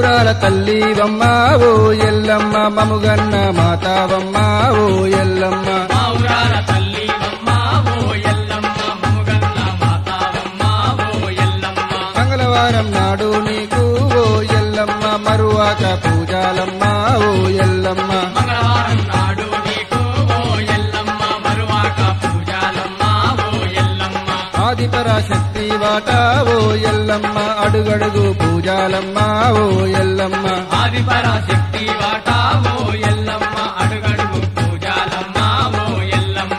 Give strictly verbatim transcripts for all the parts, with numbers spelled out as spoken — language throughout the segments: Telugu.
ఊరాల తల్లివమ్మ ఓ ఎల్లమ్మ మముగన్న మాతావమ్మ ఓ ఎల్లమ్మ మా ఊరాల తల్లివమ్మ ఓ ఎల్లమ్మ మముగన్న మాతావమ్మ ఓ ఎల్లమ్మ మంగళవారం నాడు నీకు ఓ ఎల్లమ్మ మరువాక పూజాలమ్మ ఓ ఎల్లమ్మ మంగళవారం నాడు నీకు ఓ ఎల్లమ్మ మరువాక పూజాలమ్మ ఓ ఎల్లమ్మ ఆదిపరాశక్తి వాట ఓ ఎల్లమ్మ అడుగడుగు పూజాలమ్మ ఓ ఎల్లమ్మ ఆదిపరాశక్తి వాట ఓ ఎల్లమ్మ అడుగడుగు పూజాలమ్మ ఓ ఎల్లమ్మ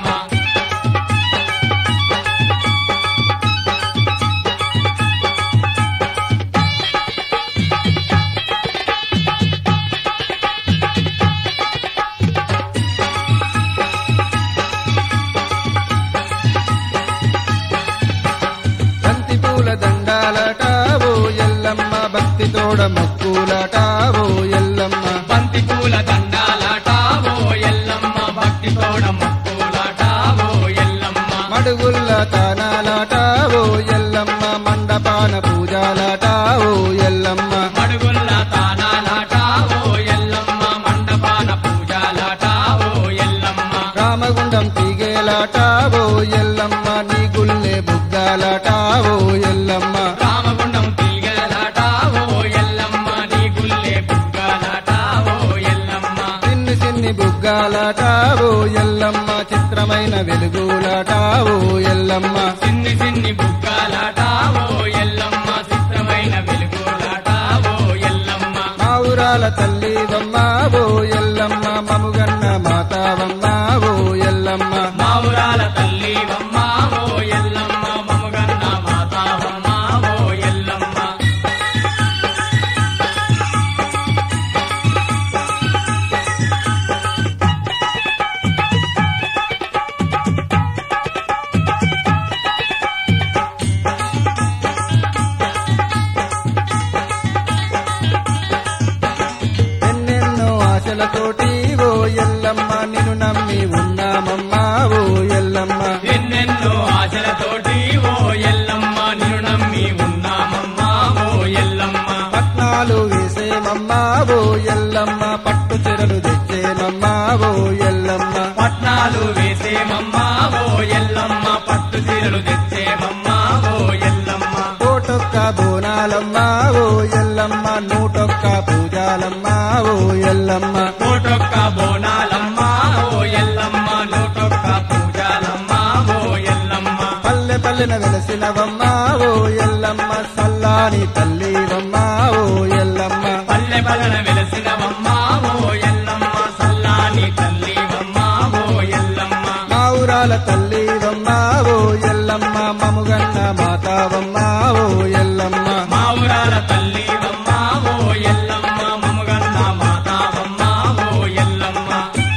బంతి పూల దండాలట ఓ ఎల్లమ్మ భక్తి తోడ మొక్కులట ఓ ఎల్లమ్మ బంతి పూల దండాలాట ఓ ఎల్లమ్మ భక్తి తోడ మొక్కులాట ఓ ఎల్లమ్మ మడుగుల్ల తానాలట ఓ ఎల్లమ్మ మండపాన పూజాలట ఓ ఎల్లమ్మ మడుగుల్ల తానాలాట ఓ ఎల్లమ్మ మండపాన పూజాలాట ఓ ఎల్లమ్మ రామగుండం తీగేలాట ఓ ఎల్లమ్మ నీ గుల్లే బుగ్గాలట ఓ ఎల్లమ్మ రామగుండం తీగలాట ఓ ఎల్లమ్మ నీ గుల్లే బుగ్గలాట ఓ ఎల్లమ్మ సిన్ని సిన్ని బుగ్గాలట ఓ ఎల్లమ్మ చిత్రమైన వెలుగులాట ఓ ఎల్లమ్మ సిన్ని సిన్ని బుగ్గలాట ఓ ఎల్లమ్మ చిత్రమైన వెలుగులాట ఓ ఎల్లమ్మ మా ఊరాల తల్లివమ్మ ఓ ఎల్లమ్మ మముగన్న మాతావమ్మ ఓ ఎల్లమ్మ మా ఊరాల తల్లివమ్మ ఓ ఎల్లమ్మ మముగన్న మాతావమ్మ ఓ ఎల్లమ్మ ఎన్నెన్నో ఆశలతోటి ఓ ఎల్లమ్మ నిన్ను నమ్మి ఉన్నామమ్మా ఓ ఎల్లమ్మ ఎన్నెన్నో ఆశలతోటి ఓ ఎల్లమ్మ నిన్ను నమ్మి ఉన్నామమ్మా ఓ ఎల్లమ్మ పట్నాలు వేసేమమ్మా ఓ ఎల్లమ్మ పట్టు చెరలు తెచ్చేమమ్మా ఓ ఎల్లమ్మ పట్నాలు వేసేమమ్మా ఓ ఎల్లమ్మ పట్టు చీరలు తెచ్చేమమ్మా ఓ ఎల్లమ్మ కోటొక్క బోనాలమ్మ ఓ ఎల్లమ్మ నూటొక్క పూజాలమ్మ ఓ ఎల్లమ్మ కోటొక్క బోనాలమ్మ ఓ ఎల్లమ్మ నూటొక్క పూజాలమ్మ ఓ ఎల్లమ్మ పల్లె పల్లెన వెలసినవమ్మ ఓ ఎల్లమ్మ సల్లాని తల్లివమ్మ ఓ ఎల్లమ్మ పల్లె పల్లెన వెలసినవమ్మ ఓ ఎల్లమ్మ సల్లాని తల్లివమ్మ ఓ ఎల్లమ్మ మా ఊరాల తల్లివమ్మ ఓ ఎల్లమ్మ మముగన్న మాతావమ్మ ఓ ఎల్లమ్మ మా ఊరాల తల్లివమ్మ ఓ ఎల్లమ్మ మముగన్న మాతావమ్మ ఓ ఎల్లమ్మ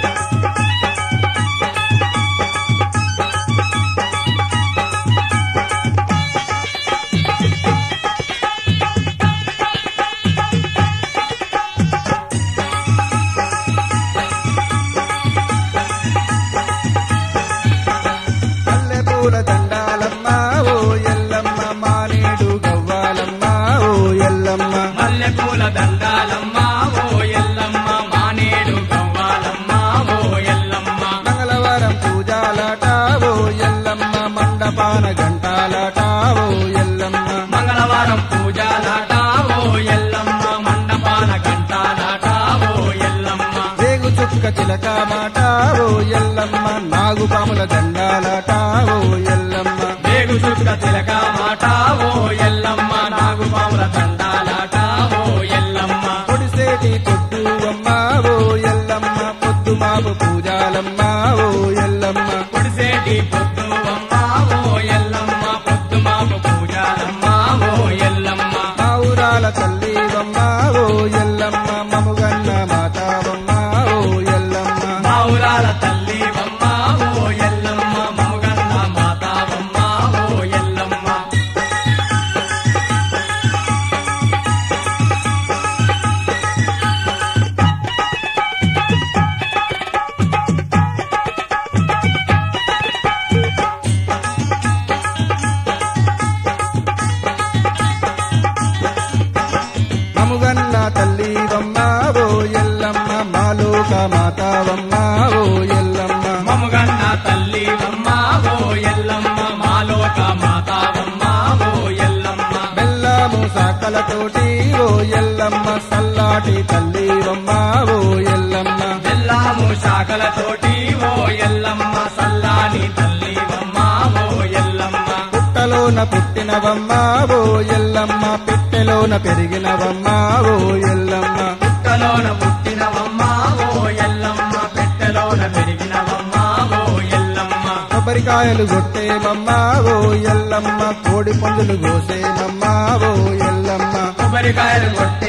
పల్లె పూల దండాలమ్మ ఓ ఎల్లమ్మ మానేడు గవ్వాలమ్మ ఓ ఎల్లమ్మ మల్లెపూల దండాలమ్మ ఓ ఎల్లమ్మ మానేడు గవ్వాలమ్మ ఓ ఎల్లమ్మ మంగళవారం పూజాలట ఓ ఎల్లమ్మ మండపాన గంటాలట ఓ ఎల్లమ్మ మంగళవారం పూజాలాట ఓ ఎల్లమ్మ మండపాన గంటాలాట ఓ ఎల్లమ్మ వేగు చుక్క చిలక మాట ఓ ఎల్లమ్మ నాగుపాముల దండాలట ఓ ఎల్లమ్మ వేగు చుక్క తిలక మాట ఓ ఎల్లమ్మ నాగుపాముల దండాలాట ఓ ఎల్లమ్మ పొడిసేటి పొద్దు అమ్మ ఓ ఎల్లమ్మ పొద్దు మాపు పూజాలమ్మ ఓ ఎల్లమ్మ పొడిసేటి పొద్దు అమ్మ ఓ ఎల్లమ్మ పొద్దు మాపు పూజాలమ్మ ఓ ఎల్లమ్మ మా ఊరాల తల్లివమ్మ ఓ ఎల్లమ్మ మముగన్న మాతావమ్మ ఓ ఎల్లమ్మ మా ఊరాల తల్లివమ్మ ఓ ఎల్లమ్మ మముగన్న మాతావమ్మ ఓ ఎల్లమ్మ తల్లివమ్మ ఓ ఎల్లమ్మ మాలోక మాతావమ్మ ఓ ఎల్లమ్మ మముగన్న తల్లివమ్మ ఓ ఎల్లమ్మ మాలోక మాతావమ్మ ఓ ఎల్లమ్మ బెల్లము సాకలతోటి ఓ ఎల్లమ్మ సల్లాటి తల్లివమ్మ ఓ ఎల్లమ్మ బెల్లము శాఖలతోటి ఓ ఎల్లమ్మ సల్లాని తల్లివమ్మ ఓ ఎల్లమ్మ పుట్టలోన పుట్టినవమ్మ ఓ ఎల్లమ్మ పెట్టెలోన పెరిగినవమ్మ ఓ ఎల్లమ్మ పుట్టలోన పుట్టినవమ్మ ఓ ఎల్లమ్మ పెట్టెలోన పెరిగినవమ్మ ఓ ఎల్లమ్మ కొబ్బరికాయలు కొట్టేమమ్మ ఓ ఎల్లమ్మ కోడి పందులు కోసేమమ్మ ఓ ఎల్లమ్మ కొబ్బరికాయలు కొట్ట